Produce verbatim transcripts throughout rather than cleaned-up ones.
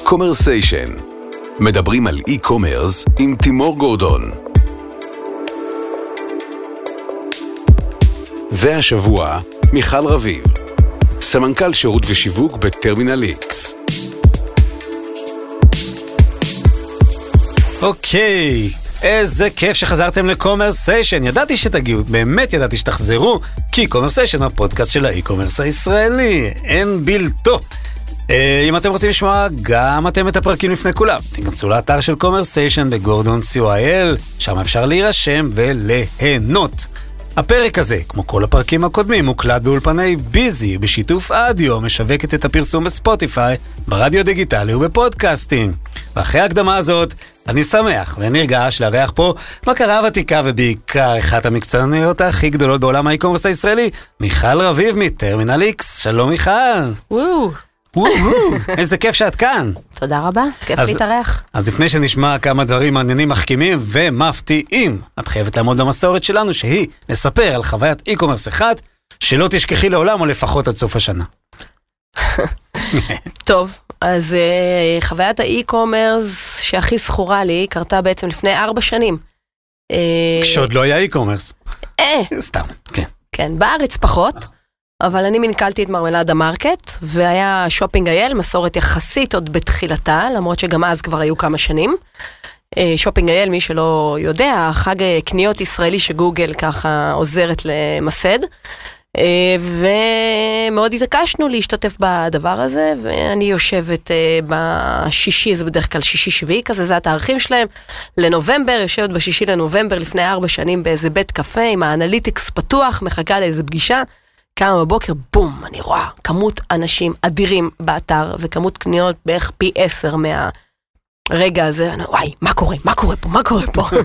קומרסיישן. מדברים על אי-קומרס עם תימור גורדון. והשבוע, מיכל רביב, סמנכ"ל שירות ושיווק בטרמינל איקס. אוקיי, איזה כיף שחזרתם לקומרסיישן. ידעתי שתגיעו, באמת ידעתי שתחזרו, כי קומרסיישן הוא הפודקאסט של האי-קומרס הישראלי, אין בלתו. אם אתם רוצים לשמוע גם אתם את הפרקים לפני כולם, תיכנסו לאתר של קומרסיישן בגורדון סי או איי אל, שם אפשר להירשם וליהנות. הפרק הזה, כמו כל הפרקים הקודמים, מוקלט באולפני ביזי, בשיתוף אדיו, משווקת את הפרסום בספוטיפיי, ברדיו דיגיטלי ובפודקאסטים. ואחרי ההקדמה הזאת, אני שמח ונרגש לארח פה מכרה ותיקה ובעיקר אחת המקצועניות הכי גדולות בעולם האי-קומרס הישראלי, מיכל רביב מטרמינל איקס. שלום מיכל. וואו. וואו, איזה כיף שאת כאן. תודה רבה, כיף להתארח. אז לפני שנשמע כמה דברים מעניינים, מחכימים ומפתיעים, את חייבת לעמוד במסורת שלנו, שהיא לספר על חוויית אי-קומרס אחד, שלא תשכחי לעולם או לפחות עד סוף השנה. טוב, אז uh, חוויית האי-קומרס שהכי זכורה לי, קרתה בעצם לפני ארבע שנים. כשעוד לא היה אי-קומרס. אה. סתם, כן. כן, בארץ פחות. אבל אני מנכלתי את מרמלד המרקט, והיה שופינג אייל, מסורת יחסית עוד בתחילתה, למרות שגם אז כבר היו כמה שנים. שופינג אייל, מי שלא יודע, חג קניות ישראלי שגוגל ככה עוזרת למסד, ומאוד התעקשנו להשתתף בדבר הזה, ואני יושבת בשישי, זה בדרך כלל שישי שביעי כזה, זה התאריכים שלהם, לנובמבר, יושבת בשישי לנובמבר לפני ארבע שנים באיזה בית קפה, עם האנליטיקס פתוח, מחכה לאיזה פגישה, כמה בבוקר, בום, אני רואה כמות אנשים אדירים באתר, וכמות קניות בערך פי עשר מהרגע הזה, וואי, מה קורה, מה קורה פה, מה קורה פה?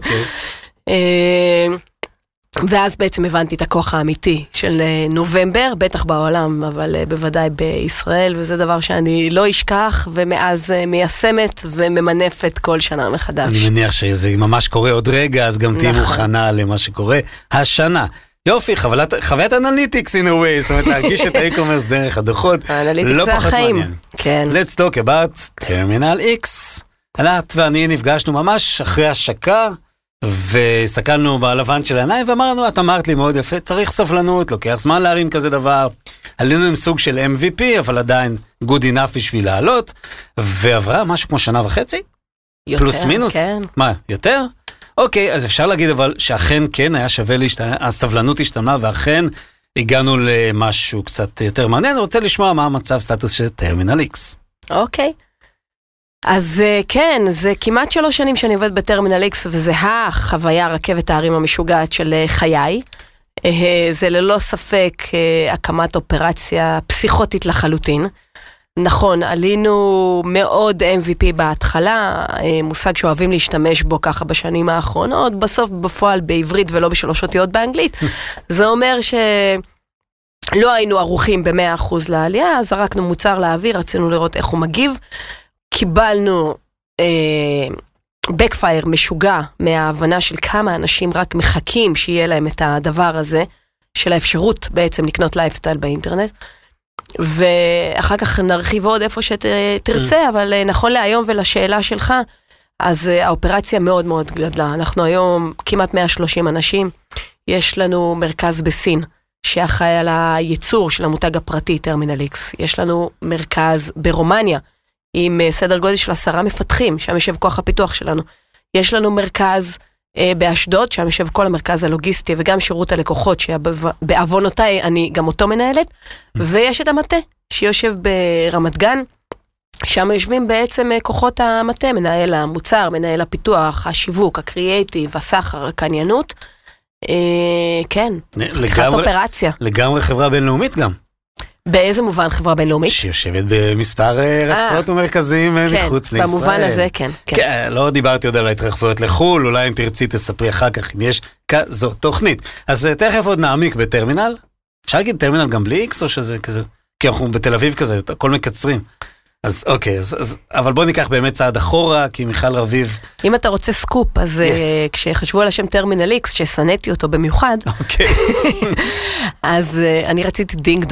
ואז בעצם הבנתי את הכוח האמיתי של נובמבר, בטח בעולם, אבל בוודאי בישראל, וזה דבר שאני לא אשכח, ומאז מיישמת וממנפת כל שנה מחדש. אני מניח שזה ממש קורה עוד רגע, אז גם תהיה מוכנה למה שקורה השנה. יופי, חוויית אנליטיקס in a way, זאת אומרת, להרגיש את האי-קומרס דרך הדוחות, לא פחות מעניין. כן. Let's talk about טרמינל איקס. ענת ואני נפגשנו ממש אחרי השקה, והסתכלנו בלבן של העיניים, ואמרנו, את אמרת לי מאוד יפה, צריך סבלנות, לוקח זמן להרים כזה דבר, עלינו עם סוג של אם וי פי, אבל עדיין good enough בשביל לעלות, ועברה משהו כמו שנה וחצי? יותר, פלוס מינוס? כן. מה, יותר? אוקיי, אז אפשר להגיד אבל שאכן כן היה שווה להשתנה, הסבלנות השתנה, ואכן הגענו למשהו קצת יותר מעניין. אני רוצה לשמוע מה המצב סטטוס של טרמינל איקס. אוקיי. אז כן, זה כמעט שלוש שנים שאני עובד בטרמינל איקס, וזה החוויה רכבת הערים המשוגעת של חיי. זה ללא ספק הקמת אופרציה פסיכוטית לחלוטין. נכון, עלינו מאוד אם וי פי בהתחלה, מושג שאוהבים להשתמש בו ככה בשנים האחרונות, בסוף בפועל בעברית ולא בשלוש אותיות באנגלית. זה אומר שלא היינו ערוכים ב-מאה אחוז לעלייה, זרקנו מוצר לאוויר, רצינו לראות איך הוא מגיב, קיבלנו בקפייר משוגע מההבנה של כמה אנשים רק מחכים שיהיה להם את הדבר הזה, של האפשרות בעצם לקנות לייפסטייל באינטרנט, ואחר כך נרחיב עוד איפה שתרצה, אבל נכון להיום ולשאלה שלך, אז האופרציה מאוד מאוד גדלה. אנחנו היום כמעט מאה ושלושים אנשים, יש לנו מרכז בסין, שאחראי על הייצור של המותג הפרטי טרמינל איקס. יש לנו מרכז ברומניה, עם סדר גודל של עשרה מפתחים, שם יושב כוח הפיתוח שלנו. יש לנו מרכז באשדוד, שם יושב כל המרכז הלוגיסטי, וגם שירות הלקוחות, שבעוונותיי אני גם אותו מנהלת, ויש את המטה, שיושב ברמת גן, שם יושבים בעצם כוחות המטה, מנהל המוצר, מנהל הפיתוח, השיווק, הקריאייטיב, הסחר, הקניינות, כן, פתיחת אופרציה. לגמרי חברה בינלאומית גם. באיזה מובן חברה בינלאומית? שיושבת במספר רצות ומרכזיים מחוץ לישראל. במובן הזה, כן. כן, לא דיברתי עוד על ההתרחבויות לחול, אולי אם תרצי תספרי אחר כך אם יש כזו תוכנית. אז תכף עוד נעמיק בטרמינל. אפשר להגיד טרמינל גם בלי איקס או שזה כזה? כי אנחנו בתל אביב כזה, הכל מקצרים. אז אוקיי, אז, אז, אבל בוא ניקח באמת צעד אחורה, כי מיכל רביב... אם אתה רוצה סקופ, אז yes. uh, כשחשבו על השם טרמינל איקס, שסנאתי אותו במיוחד, okay. אז uh, אני רציתי דינג דונג.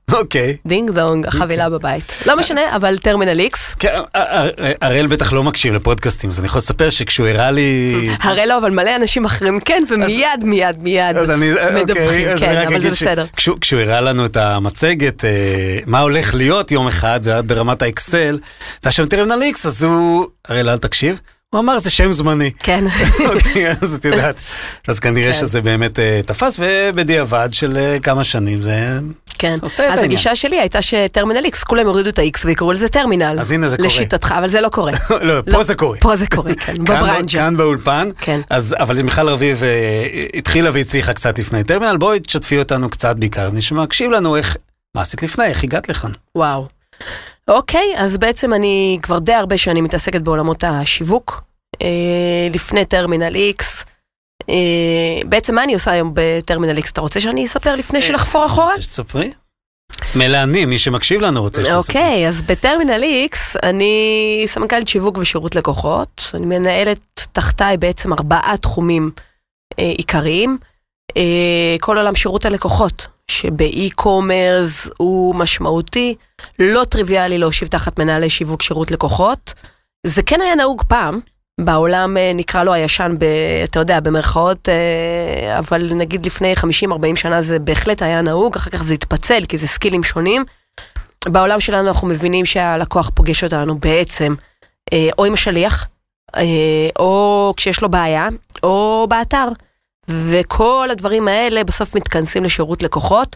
אוקיי. דינג דונג, החבילה בבית. לא משנה, אבל טרמינל איקס. כן, הראל בטח לא מקשיב לפודקאסטים, אז אני יכול לספר שכשהוא הראה לי... הראל לא, אבל מלא אנשים אחרים כן, ומיד, מיד, מיד מדווחים, כן, אבל זה בסדר. כשהוא הראה לנו את המצגת, מה הולך להיות יום אחד, זה היה ברמת האקסל, והשם טרמינל איקס, אז הוא... הראל, אל תקשיב. הוא אמר, זה שם זמני. כן. אוקיי, אז את יודעת. אז כנראה שזה באמת תפס, ובדיעבד של כמה שנים זה עושה את העניין. אז הגישה שלי הייתה שטרמינל איקס, כולם יורידו את ה-X ויקראו לזה טרמינל. אז הנה זה קורה. לשיטתך, אבל זה לא קורה. לא, פה זה קורה. פה זה קורה, כן, בברנג'ה. כאן באולפן. כן. אבל מיכל רביב התחילה והצליחה קצת לפני טרמינל, בואי תשתפי אותנו קצת בעיקר. נשמע, הקשיב לנו איך, מה עשית לפני, איך הגעת לכאן? וואו. אוקיי, אז בעצם אני כבר די הרבה שנים מתעסקת בעולמות השיווק, לפני טרמינל איקס. בעצם מה אני עושה היום בטרמינל איקס? אתה רוצה שאני אספר לפני שנחפור אחורה? רוצה שתספרי? מלענים, מי שמקשיב לנו רוצה שתספרי. אוקיי, אז בטרמינל איקס אני סמנכ"לית שיווק ושירות לקוחות. אני מנהלת תחתיי בעצם ארבעה תחומים עיקריים. כל עולם שירות הלקוחות, שבאי-קומרס הוא משמעותי, לא טריוויאלי להושיב תחת מנהלי שיווק שירות לקוחות. זה כן היה נהוג פעם, בעולם נקרא לו הישן, ב, אתה יודע, במרכאות, אבל נגיד לפני חמישים ארבעים שנה זה בהחלט היה נהוג, אחר כך זה התפצל, כי זה סקילים שונים. בעולם שלנו אנחנו מבינים שהלקוח פוגש אותנו בעצם, או עם השליח, או כשיש לו בעיה, או באתר. וכל הדברים האלה בסוף מתכנסים לשירות לקוחות.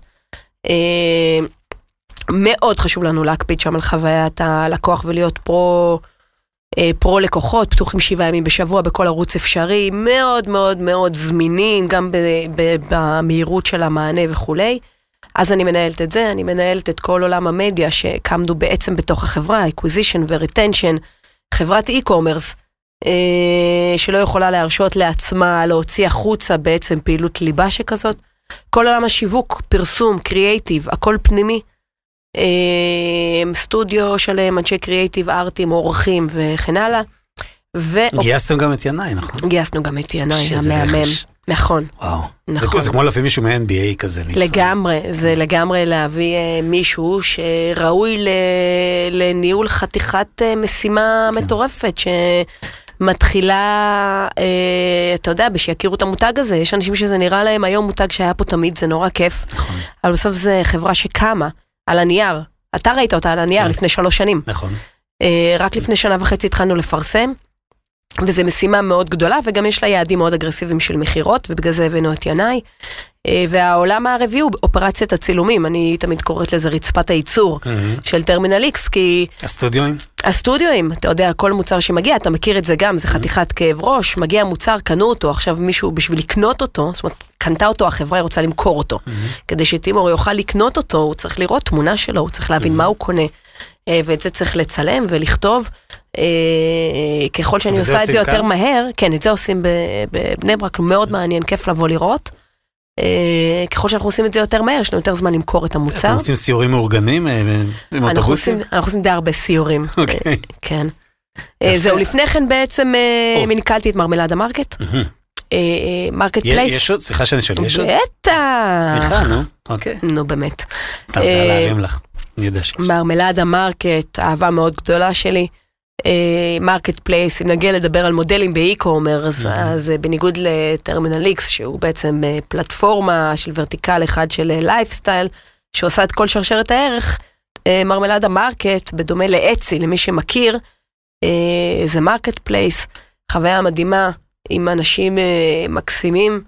מאוד חשוב לנו להקפיד שם על חוויית הלקוח ולהיות פרו, פרו לקוחות, פתוחים שבעה ימים בשבוע בכל ערוץ אפשרי, מאוד מאוד מאוד זמינים, גם במהירות של המענה וכולי. אז אני מנהלת את זה, אני מנהלת את כל עולם המדיה שקמדו בעצם בתוך החברה, acquisition ו-retention, חברת e-commerce, שלא יכולה להרשות לעצמה, להוציא החוצה בעצם פעילות ליבה שכזאת. כל עולם השיווק, פרסום, קריאייטיב, הכל פנימי. סטודיו שלם, אנשי קריאייטיב, ארטים, עורכים וכן הלאה. גייסתם גם את ינאי, נכון? גייסנו גם את ינאי, המאמן. נכון. וואו. נכון. זה כמו להביא מישהו מ-אן בי איי כזה. לגמרי, זה לגמרי להביא מישהו שראוי לניהול חתיכת משימה מטורפת, שמתחילה, אתה יודע, בשיכירו את המותג הזה, יש אנשים שזה נראה להם היום מותג שהיה פה תמיד, זה נורא כיף, אבל בסוף זה חברה שקמה על הנייר, אתה ראית אותה על הנייר לפני שלוש שנים. נכון. רק לפני שנה וחצי התחלנו לפרסם, וזו משימה מאוד גדולה, וגם יש לה יעדים מאוד אגרסיביים של מחירות, ובגלל זה הבאנו את ינאי. והעולם הרביעי הוא אופרציית הצילומים, אני תמיד קוראת לזה רצפת הייצור של טרמינל איקס, כי... הסטודיואים? הסטודיואים, אתה יודע, כל מוצר שמגיע, אתה מכיר את זה גם, זה חתיכת כאב ראש, מגיע מוצר, קנו אותו, עכשיו מישהו בשביל לקנות אותו, זאת אומרת, קנתה אותו, החברה רוצה למכור אותו. כדי שטימור יוכל לקנות אותו, הוא צריך לראות תמונה שלו, הוא צריך להבין מה הוא קונה. ואת זה צריך לצלם ולכתוב, ככל שאני עושה את זה יותר מהר, כן, את זה עושים בבני ברק, מאוד מעניין, כיף לבוא לראות, ככל שאנחנו עושים את זה יותר מהר, יש לנו יותר זמן למכור את המוצר. אתם עושים סיורים מאורגנים עם אוטובוסים? אנחנו עושים די הרבה סיורים, כן. זהו, לפני כן בעצם מנכלתי את מרמלדה מרקט, מרקט פלייס. יש עוד? סליחה שאני שואל, יש עוד? בטח. סליחה, נו, אוקיי. נו, באמת. סתם, זה היה להרים לך. מרמלדה מרקט, אהבה מאוד גדולה שלי, מרקט פלייס, אם נגיע לדבר על מודלים באי-קומרס, אז בניגוד לטרמינל איקס, שהוא בעצם פלטפורמה של ורטיקל אחד של לייפסטייל, שעושה את כל שרשרת הערך, מרמלדה מרקט, בדומה לאצי, למי שמכיר, זה מרקט פלייס, חוויה מדהימה, עם אנשים מקסימים,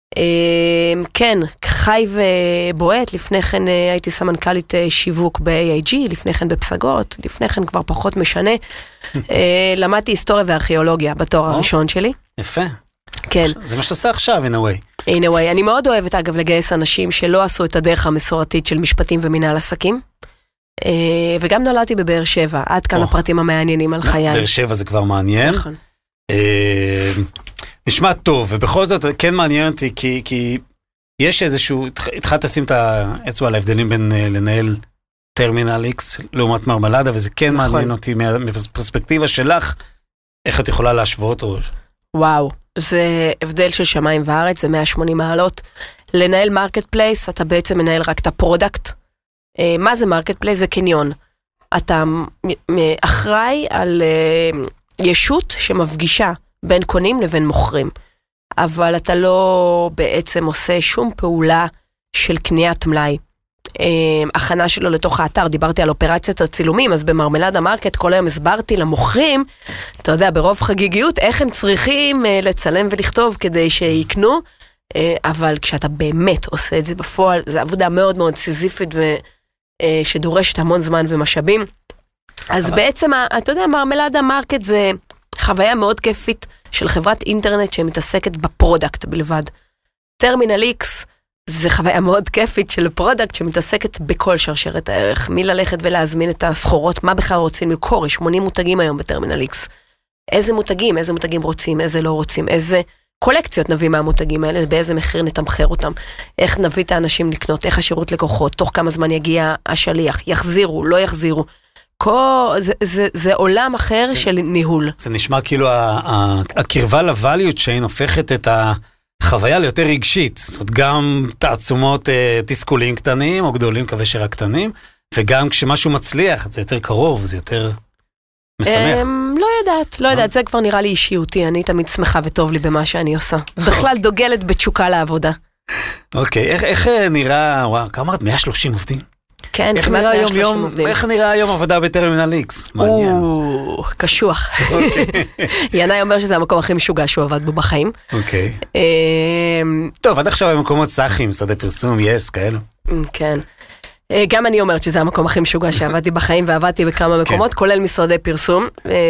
כן, חי ובועט, לפני כן הייתי סמנכ"לית שיווק ב-איי איי ג'י, לפני כן בפסגות, לפני כן כבר פחות משנה, למדתי היסטוריה וארכיאולוגיה בתואר הראשון שלי. יפה. כן. זה מה שאתה עושה עכשיו, in a way. in a way. אני מאוד אוהבת אגב לגייס אנשים שלא עשו את הדרך המסורתית של משפטים ומנהל עסקים, וגם נולדתי בבאר שבע, עד כאן הפרטים המעניינים על חיי. באר שבע זה כבר מעניין. נכון. נשמע טוב, ובכל זאת כן מעניין אותי, כי, כי יש איזשהו, התחלת לשים את האצבע על ההבדלים בין לנהל טרמינל איקס לעומת מרמלדה, וזה כן נכון. מעניין אותי מפרספקטיבה שלך, איך את יכולה להשוות? או... וואו, זה הבדל של שמיים וארץ, זה מאה ושמונים מעלות. לנהל מרקט פלייס, אתה בעצם מנהל רק את הפרודקט, מה זה מרקט פלייס? זה קניון. אתה אחראי על ישות שמפגישה בין קונים לבין מוכרים. אבל אתה לא בעצם עושה שום פעולה של קניית מלאי. הכנה שלו לתוך האתר, דיברתי על אופרציית הצילומים, אז במרמלדה מרקט כל היום הסברתי למוכרים, אתה יודע, ברוב חגיגיות, איך הם צריכים לצלם ולכתוב כדי שיקנו, אבל כשאתה באמת עושה את זה בפועל, זו עבודה מאוד מאוד סיזיפית ושדורשת המון זמן ומשאבים. אז בעצם, אתה יודע, מרמלדה מרקט זה חוויה מאוד כיפית של חברת אינטרנט שמתעסקת בפרודקט בלבד. טרמינל איקס זה חוויה מאוד כיפית של פרודקט שמתעסקת בכל שרשרת הערך, מי ללכת ולהזמין את הסחורות, מה בכלל רוצים לקרוא, יש שמונים מותגים היום בטרמינל איקס. איזה מותגים, איזה מותגים רוצים, איזה לא רוצים, איזה קולקציות נביא מהמותגים האלה, באיזה מחיר נתמחר אותם, איך נביא את האנשים לקנות, איך השירות לקוחות, תוך כמה זמן יגיע השליח, יחזירו, לא יחזירו. כל, זה, זה, זה עולם אחר זה, של ניהול. זה נשמע כאילו הקרבה לvalue chain הופכת את החוויה ליותר רגשית. זאת אומרת, גם תעצומות תסכולים קטנים או גדולים, קווי שרק קטנים, וגם כשמשהו מצליח, זה יותר קרוב, זה יותר משמח. לא יודעת, לא יודעת, זה כבר נראה לי אישיותי, אני תמיד שמחה וטוב לי במה שאני עושה. בכלל דוגלת בתשוקה לעבודה. אוקיי, איך, איך נראה, וואו, כמה אמרת, מאה ושלושים עובדים? כן, איך נראה היום יום, איך נראה היום עבודה בטרמינל איקס? מעניין. או, קשוח. ינאי אומר שזה המקום הכי משוגע שהוא עבד בו בחיים. אוקיי. טוב, עד עכשיו במקומות סאחים, משרדי פרסום, יס, כאלו. כן. גם אני אומרת שזה המקום הכי משוגע שעבדתי בחיים, ועבדתי בכמה מקומות, כולל משרדי פרסום.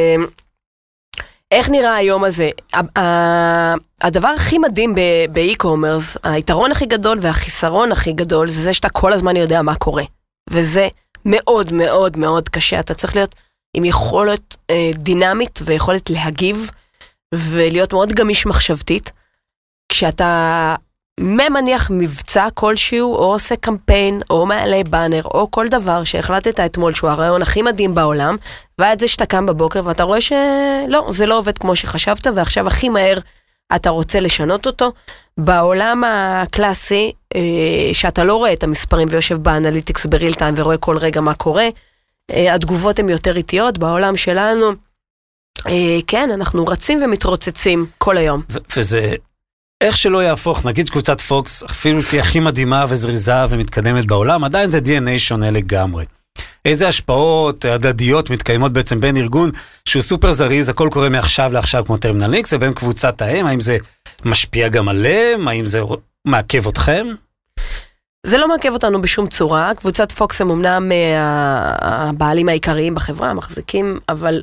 איך נראה היום הזה? הדבר הכי מדהים באי-קומרס, היתרון הכי גדול והחיסרון הכי גדול, זה זה שאתה כל הזמן יודע מה קורה. וזה מאוד מאוד מאוד קשה. אתה צריך להיות עם יכולת אה, דינמית ויכולת להגיב, ולהיות מאוד גמיש מחשבתית. כשאתה ממניח מבצע כלשהו, או עושה קמפיין, או מעלה בנר, או כל דבר שהחלטת אתמול שהוא הרעיון הכי מדהים בעולם, ועד זה שאתה קם בבוקר, ואתה רואה שלא, זה לא עובד כמו שחשבת, ועכשיו הכי מהר אתה רוצה לשנות אותו. בעולם הקלאסי, שאתה לא רואה את המספרים ויושב באנליטיקס בריל טיים ורואה כל רגע מה קורה, התגובות הן יותר איטיות. בעולם שלנו, כן, אנחנו רצים ומתרוצצים כל היום. וזה, איך שלא יהפוך, נגיד קבוצת פוקס, אפילו שתהיה הכי מדהימה וזריזה ומתקדמת בעולם, עדיין זה די אן איי שונה לגמרי. איזה השפעות הדדיות מתקיימות בעצם בין ארגון שהוא סופר זריז, הכל קורה מעכשיו לעכשיו כמו טרמינל איקס, ובין קבוצת האם, האם זה משפיע גם עליהם, האם זה מעכב אתכם? זה לא מעכב אותנו בשום צורה, קבוצת פוקס הם אמנם הבעלים העיקריים בחברה, המחזיקים, אבל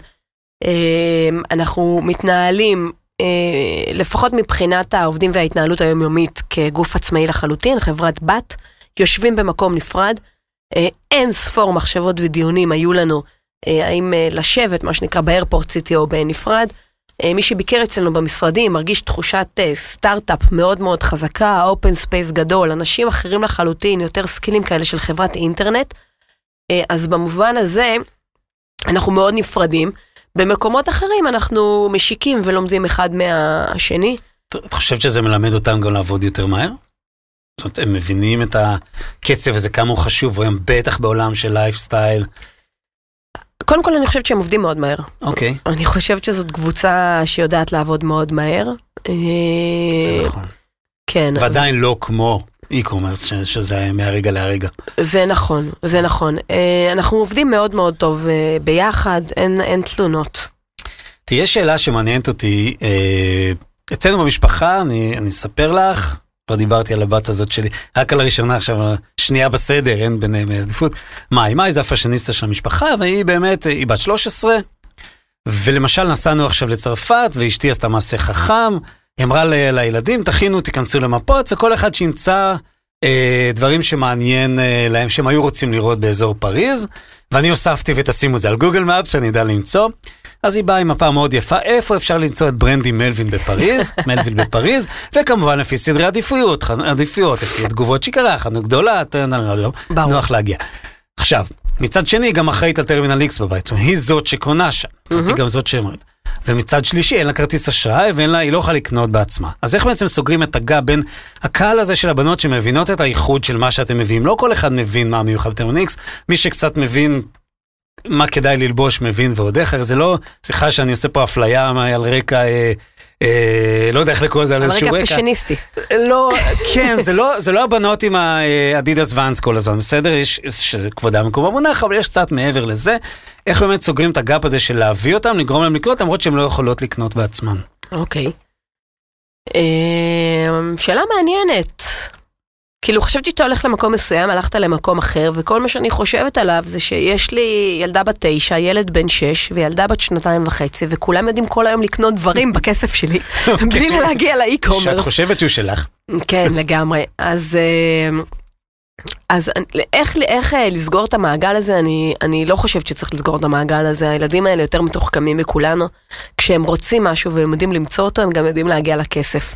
אנחנו מתנהלים, לפחות מבחינת העובדים וההתנהלות היומיומית כגוף עצמאי לחלוטין, חברת בת, יושבים במקום נפרד, אין ספור מחשבות ודיונים היו לנו, האם לשבת, מה שנקרא באיירפורט סיטי או בנפרד, מי שביקר אצלנו במשרדים מרגיש תחושת סטארט-אפ מאוד מאוד חזקה, אופן ספייס גדול, אנשים אחרים לחלוטין, יותר סקילים כאלה של חברת אינטרנט, אז במובן הזה אנחנו מאוד נפרדים, במקומות אחרים אנחנו משיקים ולומדים אחד מהשני. את חושבת שזה מלמד אותם גם לעבוד יותר מהר? זאת אומרת, הם מבינים את הקצב הזה, כמה הוא חשוב, או הם בטח בעולם של לייפסטייל. קודם כל אני חושבת שהם עובדים מאוד מהר. אוקיי. אני חושבת שזאת קבוצה שיודעת לעבוד מאוד מהר. זה נכון. כן. ועדיין לא כמו אי-קומרס, שזה מהרגע להרגע. זה נכון, זה נכון. אנחנו עובדים מאוד מאוד טוב ביחד, אין, אין תלונות. תהיה שאלה שמעניינת אותי, אצלנו במשפחה, אני, אני אספר לך, לא דיברתי על הבת הזאת שלי, רק על הראשונה עכשיו, שנייה בסדר, אין ביניהם עדיפות. מאי, מאי זה הפאשיניסטה של המשפחה, והיא באמת, היא בת שלוש עשרה, ולמשל נסענו עכשיו לצרפת, ואשתי עשתה מעשה חכם, היא אמרה ל- לילדים, תכינו, תיכנסו למפות, וכל אחד שימצא אה, דברים שמעניין אה, להם, שהם היו רוצים לראות באזור פריז, ואני הוספתי ותשימו את זה על גוגל מאפס, שאני ידע למצוא, אז היא באה עם מפה מאוד יפה, איפה אפשר למצוא את ברנדי מלווין בפריז, מלווין בפריז, וכמובן לפי סדרי עדיפויות, עדיפויות, לפי תגובות שקרה, חנות גדולה, נוח להגיע. עכשיו, מצד שני, היא גם אחראית על טרמינל X בבית, זאת אומרת, היא זאת שקונה שם, זאת אומרת, היא גם זאת שאומרת. ומצד שלישי, אין לה כרטיס אשראי, ואין לה, היא לא יכולה לקנות בעצמה. אז איך בעצם סוגרים את הגב בין הקהל הזה של הבנות שמבינות את הייחוד של מה שאתם מביאים? לא כל אחד מבין מה מיוחד בטרמינל X, מי שקצת מבין מה כדאי ללבוש מבין ועוד אחר, זה לא, סליחה שאני עושה פה אפליה על רקע, אה, אה, לא יודע איך לקרוא זה על איזשהו רקע. על רקע פשניסטי. לא, כן, זה לא, זה לא הבנות עם האדידס ואנס כל הזמן, בסדר? יש, שזה כבודה מקום המונח, אבל יש קצת מעבר לזה. איך באמת סוגרים את הגאפ הזה של להביא אותם, לגרום להם לקנות, למרות שהן לא יכולות לקנות בעצמן. אוקיי. שאלה מעניינת. כאילו, חשבתי שאתה הולך למקום מסוים, הלכת למקום אחר, וכל מה שאני חושבת עליו זה שיש לי ילדה בת תשע, ילד בן שש, וילדה בת שנתיים וחצי, וכולם יודעים כל היום לקנות דברים בכסף שלי, בלי להגיע לאי-קומרס. שאת חושבת שהוא שלך. כן, לגמרי. אז, אז איך, איך לסגור את המעגל הזה? אני, אני לא חושבת שצריך לסגור את המעגל הזה. הילדים האלה יותר מתוחכמים מכולנו. כשהם רוצים משהו והם יודעים למצוא אותו, הם גם יודעים להגיע לכסף.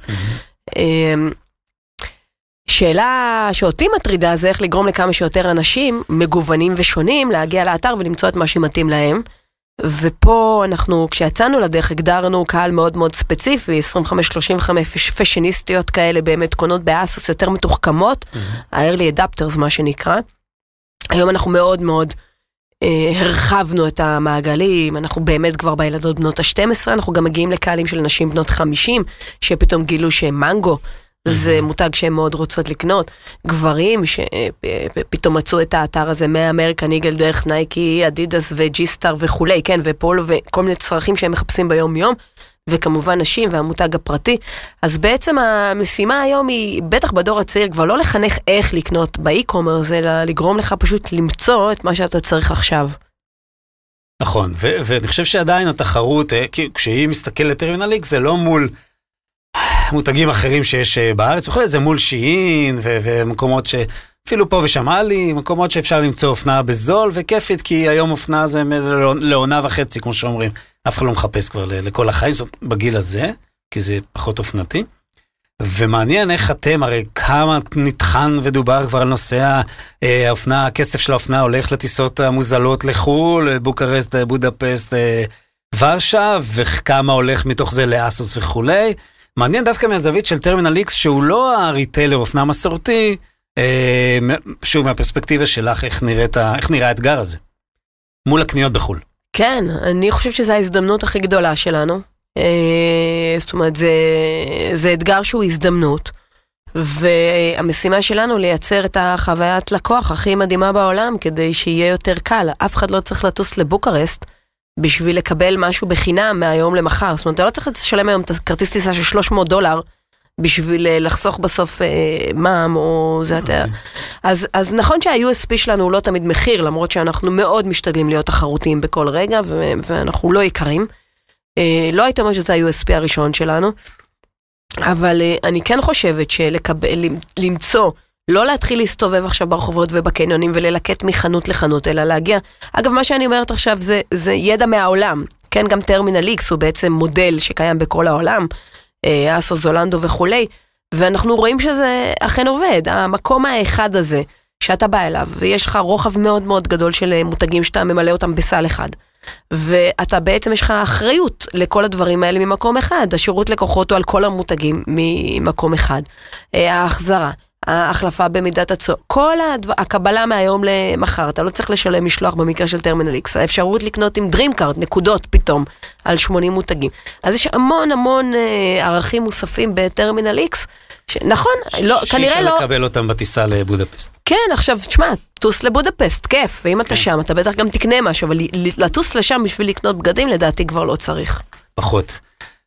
שאלה שאותי מטרידה זה איך לגרום לכמה שיותר אנשים מגוונים ושונים להגיע לאתר ולמצוא את מה שמתאים להם. ופה אנחנו, כשיצאנו לדרך, הגדרנו קהל מאוד מאוד ספציפי, עשרים וחמש שלושים וחמש פשיניסטיות כאלה, באמת קונות באסוס יותר מתוחכמות, ה-early adapters מה שנקרא. היום אנחנו מאוד מאוד אה, הרחבנו את המעגלים, אנחנו באמת כבר בילדות בנות ה-שתים עשרה, אנחנו גם מגיעים לקהלים של נשים בנות חמישים, שפתאום גילו שמנגו, זה מותג שהן מאוד רוצות לקנות. גברים שפתאום מצאו את האתר הזה מהאמריקן איגל דרך נייקי, אדידס וג'יסטאר וכולי, כן, ופולו וכל מיני צרכים שהם מחפשים ביום יום, וכמובן נשים והמותג הפרטי. אז בעצם המשימה היום היא, בטח בדור הצעיר, כבר לא לחנך איך לקנות באי-קומרס, אלא לגרום לך פשוט למצוא את מה שאתה צריך עכשיו. נכון, ו- ואני חושב שעדיין התחרות, כשהיא מסתכלת טרמינל X, זה לא מול מותגים אחרים שיש בארץ, וכולי, זה מול שיין, ו- ומקומות שאפילו פה ושמע לי, מקומות שאפשר למצוא אופנה בזול וכיפית, כי היום אופנה זה לעונה וחצי, כמו שאומרים, אף אחד לא מחפש כבר לכל החיים, זאת בגיל הזה, כי זה פחות אופנתי. ומעניין איך אתם, הרי כמה נטחן ודובר כבר על נושא האופנה, הכסף של האופנה הולך לטיסות המוזלות לחול, בוקרסט, בודפסט, ורשה, וכמה הולך מתוך זה לאסוס וכולי. מעניין דווקא מהזווית של טרמינל X, שהוא לא הריטיילר אופנה מסורתי, שוב מהפרספקטיבה שלך, איך נראית, איך נראה האתגר הזה, מול הקניות בחול. כן, אני חושב שזו ההזדמנות הכי גדולה שלנו. זאת אומרת, זה, זה אתגר שהוא הזדמנות, והמשימה שלנו לייצר את החוויית לקוח הכי מדהימה בעולם, כדי שיהיה יותר קל. אף אחד לא צריך לטוס לבוקרסט, בשביל לקבל משהו בחינם מהיום למחר. זאת אומרת, אתה לא צריך לשלם היום את כרטיס טיסה של שלוש מאות דולר, בשביל לחסוך בסוף מע"מ, או זה אתה... אז, אז נכון שה-יו אס פי שלנו הוא לא תמיד מחיר, למרות שאנחנו מאוד משתדלים להיות תחרותיים בכל רגע, ו- ואנחנו לא יקרים. לא הייתי אומר שזה ה-יו אס פי הראשון שלנו, אבל אני כן חושבת שלקבל, למצוא, לא להתחיל להסתובב עכשיו ברחובות ובקניונים וללקט מחנות לחנות, אלא להגיע. אגב, מה שאני אומרת עכשיו זה, זה ידע מהעולם. כן, גם טרמינל X הוא בעצם מודל שקיים בכל העולם, אסוס, זולנדו וכולי, ואנחנו רואים שזה אכן עובד. המקום האחד הזה שאתה בא אליו, ויש לך רוחב מאוד מאוד גדול של מותגים שאתה ממלא אותם בסל אחד, ואתה בעצם יש לך אחריות לכל הדברים האלה ממקום אחד. השירות לקוחות הוא על כל המותגים ממקום אחד. ההחזרה, ההחלפה במידת הצורך, כל הדבר, הקבלה מהיום למחר, אתה לא צריך לשלם משלוח במקרה של טרמינל X, האפשרות לקנות עם DreamCard, נקודות פתאום, על שמונים מותגים. אז יש המון המון אה, ערכים מוספים בטרמינל X, ש... נכון, ש- לא, ש- כנראה לא... שאפשר לקבל אותם בטיסה לבודפסט. כן, עכשיו, תשמע, טוס לבודפסט, כיף, ואם כן. אתה שם, אתה בטח גם תקנה משהו, אבל לטוס לשם בשביל לקנות בגדים, לדעתי כבר לא צריך. פחות.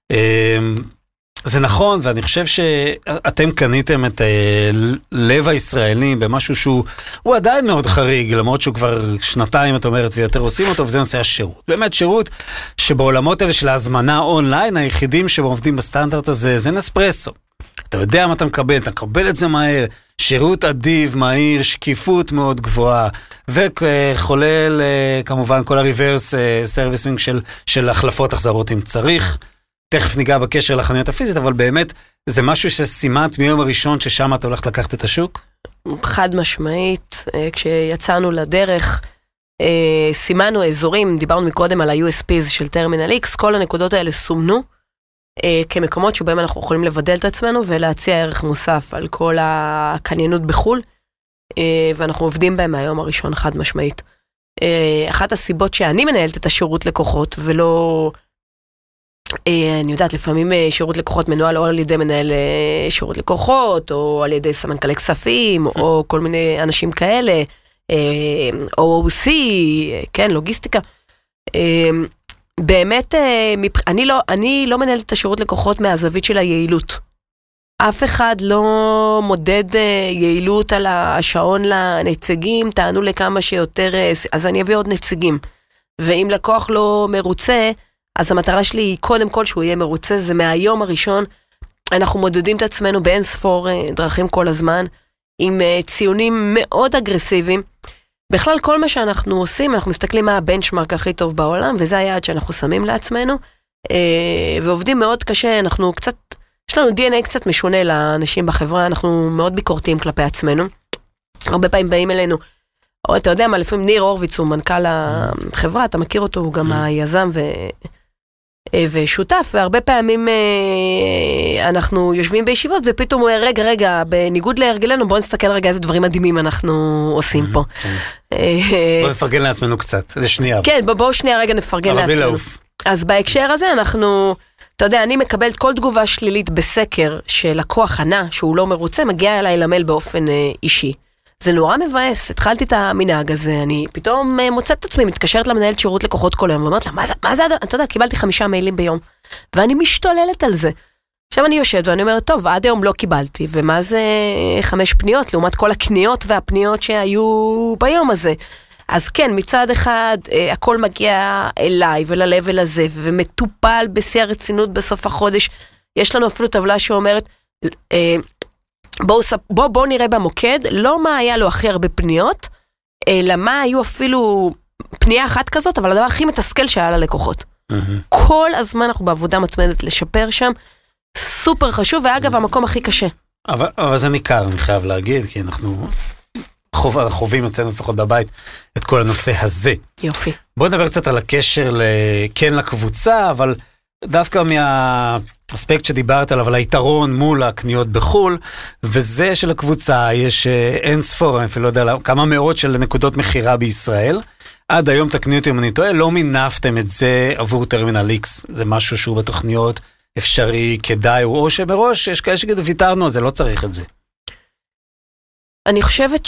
זה נכון, ואני חושב שאתם קניתם את לב הישראלי במשהו שהוא הוא עדיין מאוד חריג, למרות שהוא כבר שנתיים, את אומרת, ויותר עושים אותו, וזה נושא השירות. באמת שירות שבעולמות האלה של ההזמנה אונליין, היחידים שעובדים בסטנדרט הזה, זה נספרסו. אתה יודע מה אתה מקבל, אתה מקבל את זה מהר, שירות אדיב, מהיר, שקיפות מאוד גבוהה, וכולל כמובן כל הריברס סרוויסינג של, של החלפות החזרות אם צריך. תכף ניגע בקשר לחנויות הפיזית, אבל באמת זה משהו שסימת מיום הראשון ששם את הולכת לקחת את השוק? חד משמעית, כשיצאנו לדרך, סימנו אזורים, דיברנו מקודם על ה-יו אס פיז של טרמינל X, כל הנקודות האלה סומנו כמקומות שבהם אנחנו יכולים לבדל את עצמנו ולהציע ערך מוסף על כל הקניינות בחול, ואנחנו עובדים בהם מהיום הראשון חד משמעית. אחת הסיבות שאני מנהלת את השירות לקוחות, ולא, אני יודעת, לפעמים שירות לקוחות מנוהל או על ידי מנהל שירות לקוחות, או על ידי סמנכ"לי כספים, או כל מיני אנשים כאלה, או או סי, כן, לוגיסטיקה. באמת, אני לא, אני לא מנהלת את השירות לקוחות מהזווית של היעילות. אף אחד לא מודד יעילות על השעון לנציגים, טענו לכמה שיותר, אז אני אביא עוד נציגים. ואם לקוח לא מרוצה, אז המטרה שלי היא קודם כל שהוא יהיה מרוצה, זה מהיום הראשון, אנחנו מודדים את עצמנו באין ספור דרכים כל הזמן, עם ציונים מאוד אגרסיביים. בכלל כל מה שאנחנו עושים, אנחנו מסתכלים מה הבנצ'מרק הכי טוב בעולם, וזה היעד שאנחנו שמים לעצמנו, ועובדים מאוד קשה, אנחנו קצת, יש לנו די אן איי קצת משונה לאנשים בחברה, אנחנו מאוד ביקורתיים כלפי עצמנו, הרבה פעמים באים אלינו, או אתה יודע מה, לפעמים ניר הורוביץ הוא מנכ"ל החברה, אתה מכיר אותו, הוא גם היזם ו... ושותף, והרבה פעמים אנחנו יושבים בישיבות, ופתאום הוא אומר, רגע, רגע, בניגוד להרגלנו, בואו נסתכל רגע איזה דברים מדהימים אנחנו עושים פה. בואו נפרגן לעצמנו קצת, לשנייה. כן, בואו שנייה רגע נפרגן לעצמנו. אז בהקשר הזה אנחנו, אתה יודע, אני מקבלת כל תגובה שלילית בסקר שלקוח ענה, שהוא לא מרוצה, מגיע אליי למייל באופן אישי. זה נורא מבאס, התחלתי את המנהג הזה, אני פתאום מוצאת את עצמי, מתקשרת למנהלת שירות לקוחות כל היום, ואומרת לה, מה זה, מה זה, אתה יודע, קיבלתי חמישה מיילים ביום, ואני משתוללת על זה. עכשיו אני יושבת ואני אומרת, טוב, עד היום לא קיבלתי, ומה זה חמש פניות, לעומת כל הקניות והפניות שהיו ביום הזה. אז כן, מצד אחד, הכל מגיע אליי וללבל הזה, ומטופל בשיא הרצינות בסוף החודש. יש לנו אפילו טבלה שאומרת, בואו בוא, בוא נראה במוקד, לא מה היה לו הכי הרבה פניות, אלא מה היו אפילו פנייה אחת כזאת, אבל הדבר הכי מתסכל שהיה ללקוחות. Mm-hmm. כל הזמן אנחנו בעבודה מתמדת לשפר שם, סופר חשוב, ואגב, זה... המקום הכי קשה. אבל, אבל זה ניכר, אני חייב להגיד, כי אנחנו חוב, חווים אצלנו לפחות בבית את כל הנושא הזה. יופי. בואו נדבר קצת על הקשר ל... כן לקבוצה, אבל דווקא מה... אספקט שדיברת עליו, על היתרון מול הקניות בחול, וזה של הקבוצה, יש אין ספור, אני אפילו לא יודע כמה מאות של נקודות מחירה בישראל. עד היום, תקני אותי אם אני טועה, לא מינפתם את זה עבור טרמינל X. זה משהו שהוא בתוכניות אפשרי, כדאי, או שמראש יש כאלה שגידו, ויתרנו, זה לא צריך את זה. אני חושבת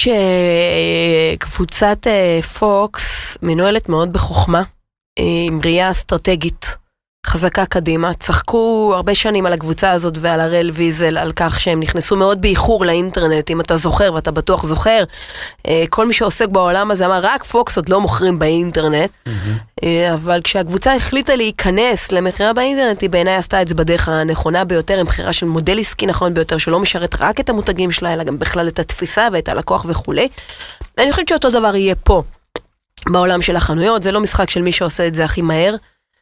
שקבוצת פוקס מנוהלת מאוד בחוכמה, עם ראייה אסטרטגית. חזקה קדימה, צחקו הרבה שנים על הקבוצה הזאת ועל הראל ויזל, על כך שהם נכנסו מאוד באיחור לאינטרנט, אם אתה זוכר ואתה בטוח זוכר, כל מי שעוסק בעולם הזה אמר, רק פוקס עוד לא מוכרים באינטרנט, mm-hmm. אבל כשהקבוצה החליטה להיכנס למחירה באינטרנט, היא בעיניי עשתה את זה בדרך הנכונה ביותר, עם בחירה של מודל עסקי נכון ביותר, שלא משרת רק את המותגים שלה, אלא גם בכלל את התפיסה ואת הלקוח וכו'. אני חושבת שאותו דבר יהיה פה, בעולם של החנויות, זה לא משחק של מי שעושה את זה הכי מהר,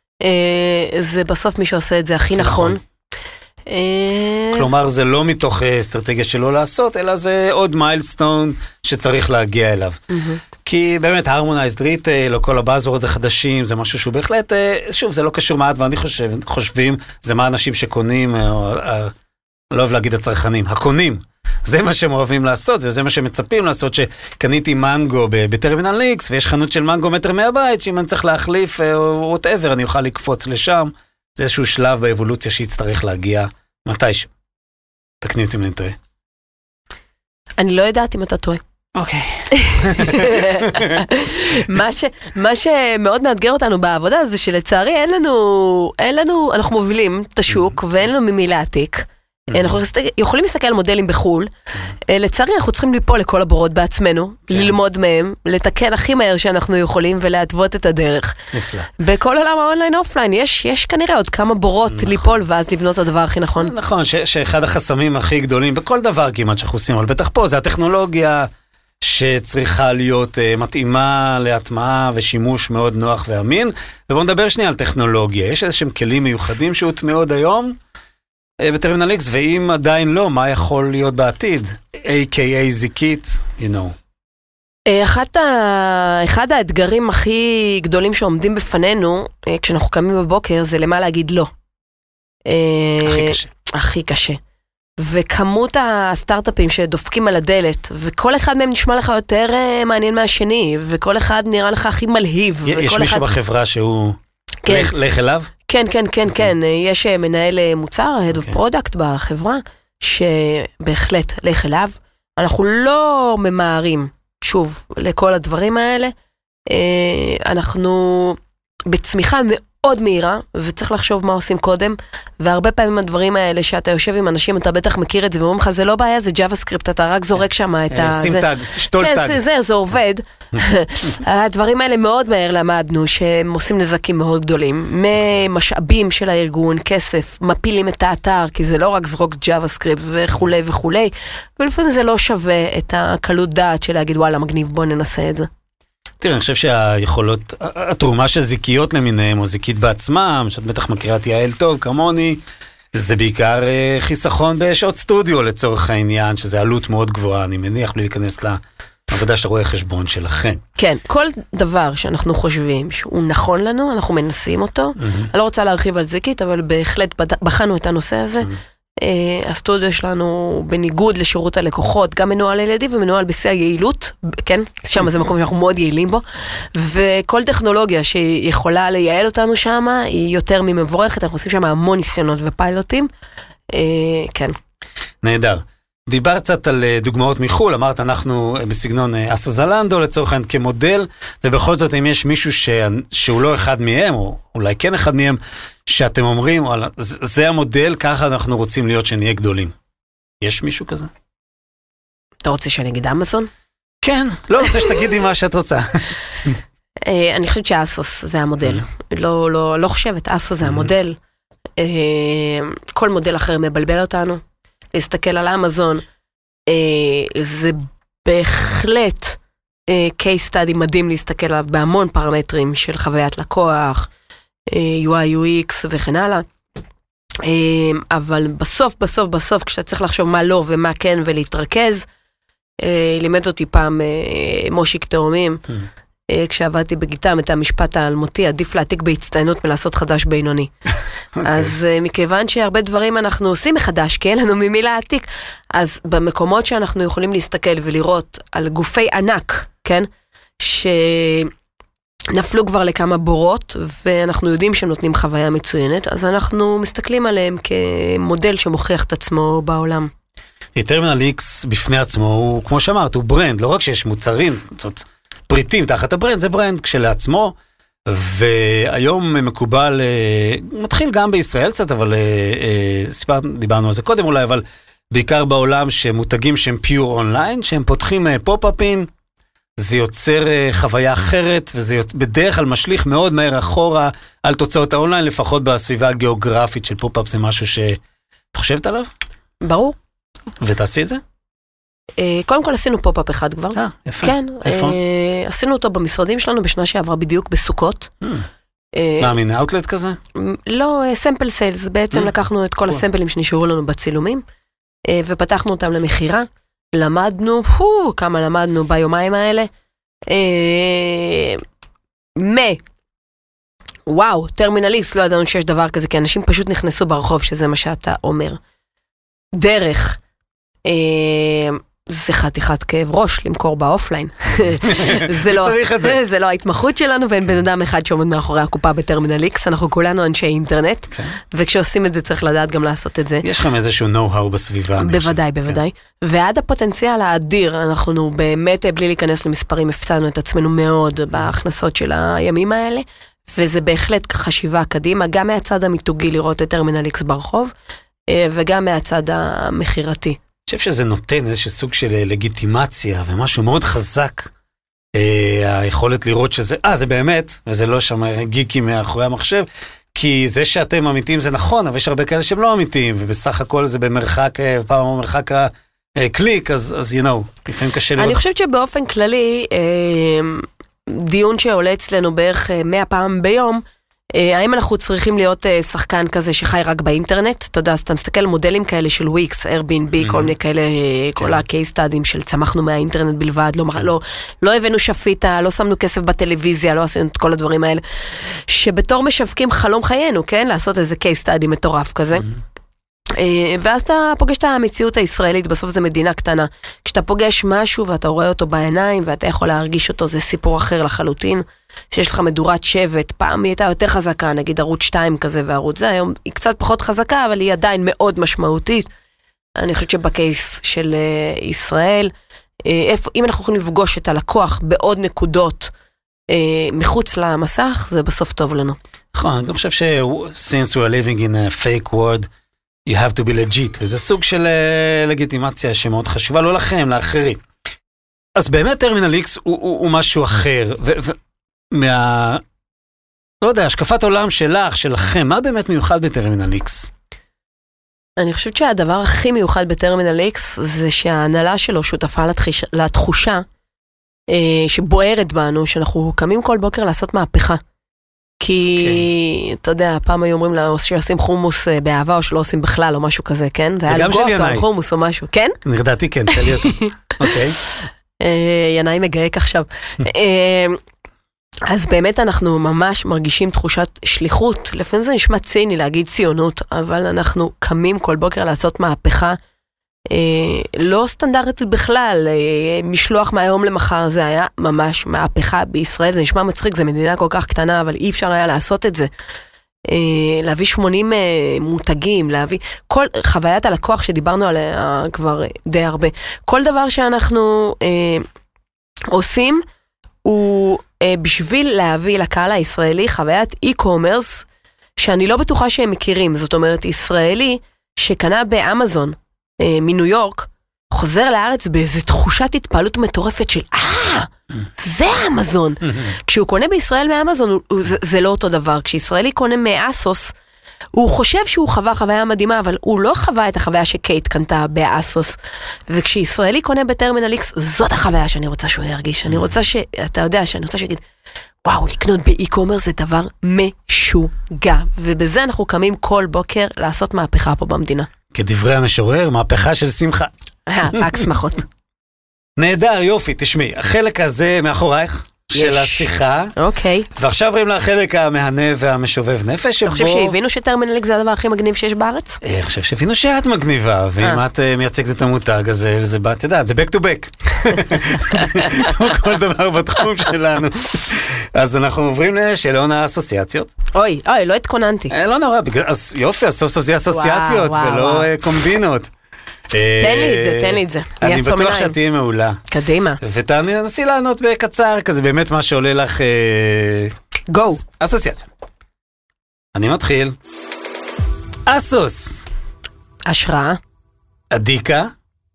זה בסוף מי שעושה את זה הכי נכון. כלומר, זה לא מתוך אסטרטגיה שלא לעשות, אלא זה עוד מיילסטון שצריך להגיע אליו. כי באמת, הרמונייזד ריטייל, או כל הבאזוורד זה חדשים, זה משהו שהוא בהחלט, שוב, זה לא קשור מעט, ואני חושבים, זה מה אנשים שקונים, לא אוהב להגיד הצרכנים, הקונים. זה מה שהם אוהבים לעשות, וזה מה שהם מצפים לעשות, שקניתי מנגו בטרמינל X, ויש חנות של מנגו מטר מהבית, שאם אני צריך להחליף, או whatever, אני אוכל לקפוץ לשם. זה איזשהו שלב באבולוציה שיצטרך להגיע מתישהו. תקני אותי אם אני טועה. אני לא יודעת אם אתה טועה. אוקיי. מה ש, מה שמאוד מאתגר אותנו בעבודה, זה שלצערי אין לנו, אין לנו, אנחנו מובילים את השוק, ואין לנו ממי להעתיק. אנחנו יכולים להסתכל על מודלים בחול, לצערי אנחנו צריכים ליפול לכל הבורות בעצמנו, ללמוד מהם, לתקן הכי מהר שאנחנו יכולים ולהתוות את הדרך. נפלא. בכל עולם האונליין אופליין יש, יש כנראה עוד כמה בורות ליפול ואז לבנות את הדבר הכי נכון. נכון, שאחד החסמים הכי גדולים בכל דבר כמעט שאנחנו עושים, אבל בטח פה זה הטכנולוגיה שצריכה להיות מתאימה להטמעה ושימוש מאוד נוח ואמין. ובואו נדבר שנייה על טכנולוגיה. יש איזשהם כלים מיוחדים שהוטמעו עוד היום בטרמינל X, ואם עדיין לא, מה יכול להיות בעתיד? איי קיי איי זיקית, you know. אחת ה... אחד האתגרים הכי גדולים שעומדים בפנינו, כשאנחנו קמים בבוקר, זה למה להגיד לא. הכי קשה. הכי קשה. וכמות הסטארט-אפים שדופקים על הדלת, וכל אחד מהם נשמע לך יותר מעניין מהשני, וכל אחד נראה לך הכי מלהיב. יש מישהו אחד... בחברה שהוא... כן. לך, לך אליו? כן, כן, כן, okay. כן. יש מנהל מוצר, Head of okay. Product בחברה, שבהחלט לך אליו. אנחנו לא ממהרים, שוב, לכל הדברים האלה. אנחנו בצמיחה מאוד מהירה, וצריך לחשוב מה עושים קודם, והרבה פעמים הדברים האלה שאתה יושב עם אנשים, אתה בטח מכיר את זה, ואומרים לך, זה לא בעיה, זה ג'אווה סקריפט, אתה רק זורק שם את ה... שים טאג, שתול טאג. כן, זה, זה עובד. הדברים האלה מאוד מהר למדנו, שהם עושים נזקים מאוד גדולים, ממשאבים של הארגון, כסף, מפילים את האתר, כי זה לא רק זרוק ג'אווה סקריפט וכו' וכו', ולפעמים זה לא שווה את הקלות דעת של להגיד, וואלה, מגניב, בוא ננסה את זה. תראה, אני חושב שהיכולות, התרומה של זיקיות למיניהם, או זיקית בעצמם, שאת בטח מכירה יעל טוב, כמוני, זה בעיקר חיסכון בשעות סטודיו לצורך העניין, שזה עלות מאוד גבוהה, אני מניח, בלי להיכנס לעבודה של רואה חשבון שלכם. כן, כל דבר שאנחנו חושבים שהוא נכון לנו, אנחנו מנסים אותו. אני לא רוצה להרחיב על זיקית, אבל בהחלט בחנו את הנושא הזה. הסטודיו שלנו בניגוד לשירות הלקוחות, גם מנוהל על ידי ומנוהל בשיא היעילות, כן? שם זה מקום שאנחנו מאוד יעילים בו, וכל טכנולוגיה שיכולה לייעל אותנו שם, היא יותר ממבורכת, אנחנו עושים שם המון ניסיונות ופיילוטים, כן. נהדר. דיבר קצת על דוגמאות מחול, אמרת אנחנו בסגנון אסו זלנדו לצורך העניין כמודל, ובכל זאת אם יש מישהו ש... שהוא לא אחד מהם, או אולי כן אחד מהם, שאתם אומרים, זה המודל, ככה אנחנו רוצים להיות שנהיה גדולים. יש מישהו כזה? אתה רוצה שאני אגיד אמזון? כן, לא רוצה שתגידי מה שאת רוצה. אני חושבת שאסוס זה המודל. לא, לא, לא חושבת, אסוס זה המודל. כל מודל אחר מבלבל אותנו. להסתכל על אמזון, זה בהחלט case study מדהים להסתכל עליו בהמון פרמטרים של חוויית לקוח, יו איי יו אקס וכן הלאה. אבל בסוף, בסוף, בסוף, כשאתה צריך לחשוב מה לא ומה כן ולהתרכז, לימד אותי פעם מושיק תאומים, כשעבדתי בגיטם את המשפט האלמותי, עדיף להעתיק בהצטיינות מלעשות חדש בינוני. אז מכיוון שהרבה דברים אנחנו עושים מחדש, כי אין לנו ממי להעתיק, אז במקומות שאנחנו יכולים להסתכל ולראות על גופי ענק, כן, שנפלו כבר לכמה בורות, ואנחנו יודעים שהם נותנים חוויה מצוינת, אז אנחנו מסתכלים עליהם כמודל שמוכיח את עצמו בעולם. טרמינל איקס בפני עצמו, הוא, כמו שאמרת, הוא ברנד, לא רק שיש מוצרים, זאת פריטים תחת הברנד, זה ברנד כשלעצמו, והיום מקובל, מתחיל גם בישראל קצת, אבל סיפר, דיברנו על זה קודם אולי, אבל בעיקר בעולם שמותגים שהם פיור אונליין, שהם פותחים פופ-אפים, זה יוצר חוויה אחרת, וזה בדרך כלל משליך מאוד מהר אחורה על תוצאות האונליין, לפחות בסביבה הגיאוגרפית של פופ-אפ, זה משהו שאת חושבת עליו? ברור. ותעשי את זה? קודם כל עשינו פופ-אפ אחד כבר. אה, יפה. כן. איפה? עשינו אותו במשרדים שלנו בשנה שעברה בדיוק בסוכות. מה, מין אאוטלט כזה? לא, סמפל סיילס. בעצם לקחנו את כל הסמפלים שנשארו לנו בצילומים, ופתחנו אותם למחירה. למדנו, פו, כמה למדנו ביומיים האלה. מה? וואו, טרמינליסט, לא ידענו שיש דבר כזה, כי אנשים פשוט נכנסו ברחוב, שזה מה שאתה אומר. דרך, זה חתיכת כאב ראש למכור באופליין. זה לא, זה. זה לא ההתמחות שלנו, ואין בן אדם אחד שעומד מאחורי הקופה בטרמינל איקס, אנחנו כולנו אנשי אינטרנט, וכשעושים את זה צריך לדעת גם לעשות את זה. יש לכם איזשהו know-how בסביבה. בוודאי, בוודאי. ועד הפוטנציאל האדיר, אנחנו באמת, בלי להיכנס למספרים, הפתענו את עצמנו מאוד בהכנסות של הימים האלה, וזה בהחלט חשיבה קדימה, גם מהצד המיתוגי לראות את טרמינל איקס ברחוב, וגם מהצד המחירתי. אני חושב שזה נותן איזשהו סוג של לגיטימציה, ומשהו מאוד חזק, אה, היכולת לראות שזה, אה, זה באמת, וזה לא שם גיקי מאחורי המחשב, כי זה שאתם אמיתיים זה נכון, אבל יש הרבה כאלה שהם לא אמיתיים, ובסך הכל זה במרחק, פעם במרחק הקליק, אז, אז you know, לפעמים קשה לראות. אני חושבת שבאופן כללי, אה, דיון שעולה אצלנו בערך מאה פעם ביום, האם אנחנו צריכים להיות שחקן כזה שחי רק באינטרנט? אתה יודע, אז אתה מסתכל על מודלים כאלה של וויקס, Airbnb, כל מיני כאלה, כל ה-case studies של צמחנו מהאינטרנט בלבד, לא הבאנו שפיטה, לא שמנו כסף בטלוויזיה, לא עשינו את כל הדברים האלה, שבתור משווקים חלום חיינו, כן? לעשות איזה case study מטורף כזה. ואז אתה פוגש את המציאות הישראלית, בסוף זה מדינה קטנה. כשאתה פוגש משהו ואתה רואה אותו בעיניים ואתה יכול להרגיש אותו, זה סיפור אחר לחלוטין. שיש לך מדורת שבט, פעם היא הייתה יותר חזקה, נגיד ערוץ שתיים כזה וערוץ זה, היום היא קצת פחות חזקה, אבל היא עדיין מאוד משמעותית. אני חושבת שבקייס של uh, ישראל, uh, איפה, אם אנחנו יכולים לפגוש את הלקוח בעוד נקודות uh, מחוץ למסך, זה בסוף טוב לנו. נכון, אני גם חושב ש- since we are living in a fake world, you have to be legit, וזה סוג של uh, לגיטימציה שמאוד חשובה, לא לכם, לאחרים. אז באמת טרמינל X הוא, הוא, הוא משהו אחר, ו... ו- מה... לא יודע, השקפת עולם שלך, שלכם, מה באמת מיוחד בטרמינל X? אני חושבת שהדבר הכי מיוחד בטרמינל X זה שההנהלה שלו שותפה לתחיש... לתחושה אה, שבוערת בנו, שאנחנו קמים כל בוקר לעשות מהפכה. כי, okay. אתה יודע, פעם היו אומרים לה, שעושים חומוס באהבה או שלא עושים בכלל או משהו כזה, כן? זה, זה היה לגות או חומוס או משהו, כן? נרדעתי, כן, תלי אותו. אוקיי. ינאי מגייק עכשיו. אז באמת אנחנו ממש מרגישים תחושת שליחות, לפעמים זה נשמע ציני להגיד ציונות, אבל אנחנו קמים כל בוקר לעשות מהפכה, אה, לא סטנדרטית בכלל, אה, משלוח מהיום למחר, זה היה ממש מהפכה בישראל, זה נשמע מצחיק, זה מדינה כל כך קטנה, אבל אי אפשר היה לעשות את זה. אה, להביא שמונים אה, מותגים, להביא, כל חוויית הלקוח שדיברנו עליה כבר די הרבה, כל דבר שאנחנו אה, עושים, הוא בשביל להביא לקהל הישראלי חוויית e-commerce שאני לא בטוחה שהם מכירים. זאת אומרת, ישראלי שקנה באמזון מניו יורק, חוזר לארץ באיזו תחושת התפעלות מטורפת של, אה, זה אמזון. כשהוא קונה בישראל מאמזון, זה, זה לא אותו דבר. כשישראלי קונה מאסוס, הוא חושב שהוא חווה חוויה מדהימה, אבל הוא לא חווה את החוויה שקייט קנתה באסוס. וכשישראלי קונה בטרמינל X, זאת החוויה שאני רוצה שהוא ירגיש. אני רוצה ש... אתה יודע, שאני רוצה שיגיד, וואו, לקנות באי-קומרס זה דבר משוגע. ובזה אנחנו קמים כל בוקר לעשות מהפכה פה במדינה. כדברי המשורר, מהפכה של שמחה. רק שמחות. נהדר, יופי, תשמעי, החלק הזה מאחורייך, של השיחה. אוקיי. ועכשיו רואים לחלק המהנה והמשובב נפש. אתה חושב שהבינו שטרמינל X זה הדבר הכי מגניב שיש בארץ? אני חושב שהבינו שאת מגניבה, ואם את מייצגת את המותג הזה, וזה בא, תדעת, זה back to back. כל דבר בתחום שלנו. אז אנחנו עוברים לשאלון האסוציאציות. אוי, אוי, לא התכוננתי. לא נורא, אז יופי, אז סוף סוף זה אסוציאציות, ולא קומבינות. תן לי את זה, תן לי את זה. אני בטוח שאת תהיי מעולה. קדימה. ותנסי לענות בקצר, כזה באמת מה שעולה לך... גו. אסוציאציה. אני מתחיל. אסוס. השראה. אדיקה.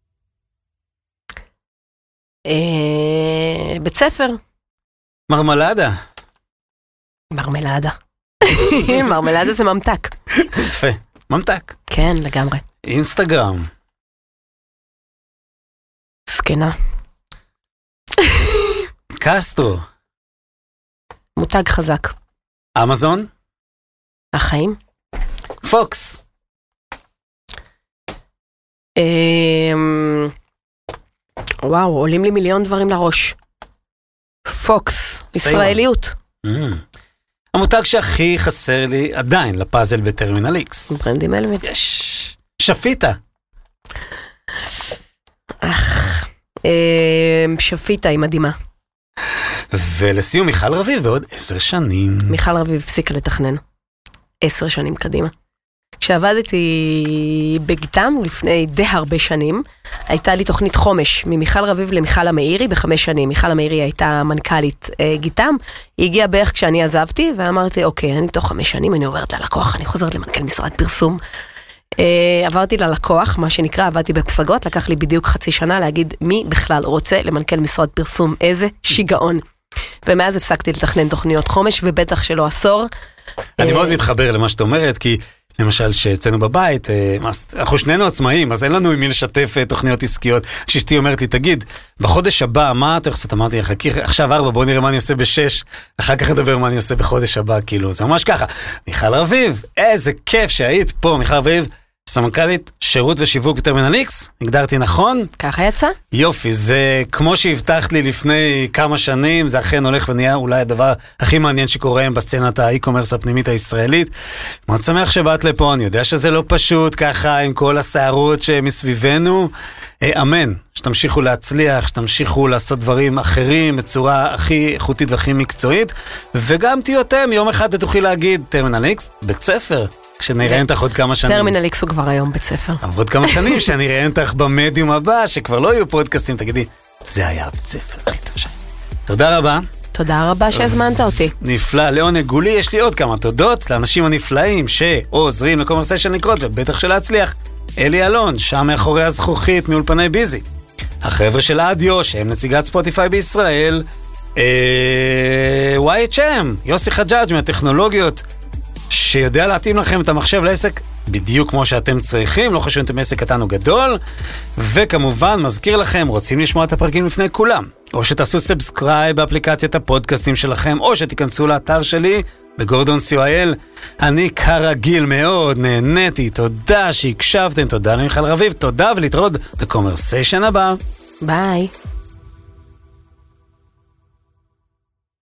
בית ספר. מרמלדה. מרמלדה. מרמלדה זה ממתק. יפה. ממתק. כן, לגמרי. אינסטגרם. סקנה. קסטרו. מותג חזק. אמזון. החיים. פוקס. וואו, עולים לי מיליון דברים לראש. פוקס. ישראליות. המותג שהכי חסר לי עדיין לפאזל בטרמינל X. ברנדי מלווין. יש. שפיטה. אך, שפיטה היא מדהימה. ולסיום מיכל רביב בעוד עשר שנים. מיכל רביב הפסיקה לתכנן. עשר שנים קדימה. כשעבדתי בגיטם לפני די הרבה שנים, הייתה לי תוכנית חומש ממיכל רביב למיכל המאירי בחמש שנים. מיכל המאירי הייתה מנכ"לית אה, גיטם, היא הגיעה בערך כשאני עזבתי, ואמרתי, אוקיי, אני תוך חמש שנים, אני עוברת ללקוח, אני חוזרת למנכ"ל משרד פרסום. אה, עברתי ללקוח, מה שנקרא, עבדתי בפסגות, לקח לי בדיוק חצי שנה להגיד מי בכלל רוצה למנכ"ל משרד פרסום, איזה שיגעון. ומאז הפסקתי לתכנן תוכניות חומש, ובטח שלא עשור. אני מאוד מתחבר למה שאת אומרת, כי למשל שאצלנו בבית, אנחנו שנינו עצמאים, אז אין לנו עם מי לשתף תוכניות עסקיות. שאשתי אומרת לי, תגיד, בחודש הבא, מה אתה עושה? אמרתי, חכי, עכשיו ארבע, בוא נראה מה אני עושה בשש, אחר כך נדבר מה אני עושה בחודש הבא, כאילו, זה ממש ככה. מיכל רביב, איזה כיף שהיית פה, מיכל רביב, סמנכ"לית שירות ושיווק בטרמינל איקס, הגדרתי נכון? ככה יצא. יופי, זה כמו שהבטחת לי לפני כמה שנים, זה אכן הולך ונהיה אולי הדבר הכי מעניין שקורה בסצנת האי-קומרס הפנימית הישראלית. מאוד שמח שבאת לפה, אני יודע שזה לא פשוט ככה עם כל הסערות שמסביבנו. אמן, שתמשיכו להצליח, שתמשיכו לעשות דברים אחרים בצורה הכי איכותית והכי מקצועית, וגם תהיו אתם, יום אחד תוכלי להגיד, טרמינל איקס, בית ספר. כשנראה אותך עוד כמה שנים. טרמינל איקס הוא כבר היום בית ספר. עוד כמה שנים שנראה אותך במדיום הבא, שכבר לא יהיו פודקאסטים, תגידי, זה היה בית ספר. תודה רבה. תודה רבה שהזמנת אותי. נפלא, לעונג גולי, יש לי עוד כמה תודות לאנשים הנפלאים שעוזרים לקומרסיישן לקרות, ובטח שלהצליח. אלי אלון, שם מאחורי הזכוכית מאולפני ביזי. החבר'ה של אדיו, שהם נציגת ספוטיפיי בישראל. וואי אץ' אם, יוסי חג'אג' מהטכנולוגיות, שיודע להתאים לכם את המחשב לעסק בדיוק כמו שאתם צריכים, לא חשוב אם אתם עסק קטן או גדול, וכמובן מזכיר לכם, רוצים לשמוע את הפרקים לפני כולם, או שתעשו סאבסקרייב באפליקציית הפודקאסטים שלכם, או שתיכנסו לאתר שלי בגורדון סי או איי אל. אני כרגיל מאוד נהניתי, תודה שהקשבתם, תודה למיכל רביב, תודה ולהתראות בקומרסיישן הבא. ביי.